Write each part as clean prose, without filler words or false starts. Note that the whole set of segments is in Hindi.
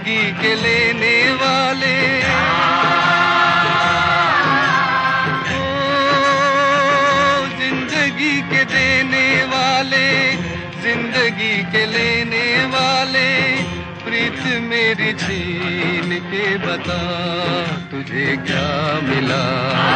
जिंदगी के लेने वाले, ओ जिंदगी के देने वाले, जिंदगी के लेने वाले, प्रीत मेरी छीन के बता तुझे क्या मिला।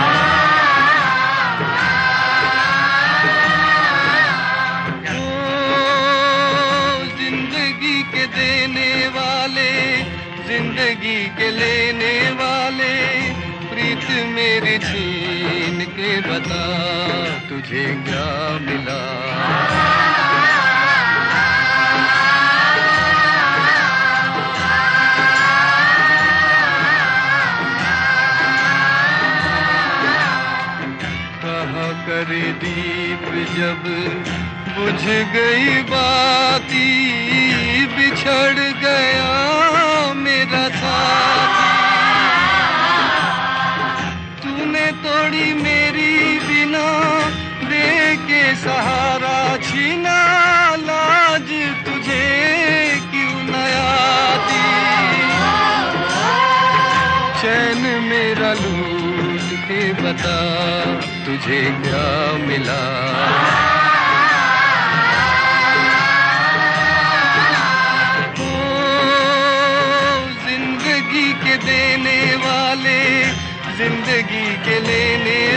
जिंदगी के लेने वाले, प्रीत मेरी छीन के बता तुझे क्या मिला। कहा करे दीप जब बुझ गई बाती, बिछड़ गया मेरा साथी। तूने तोड़ी मेरी बिना, दे के सहारा छीना, लाज तुझे क्यों न आती। चैन मेरा लूट के बता तुझे क्या मिला। देने वाले, जिंदगी के लेने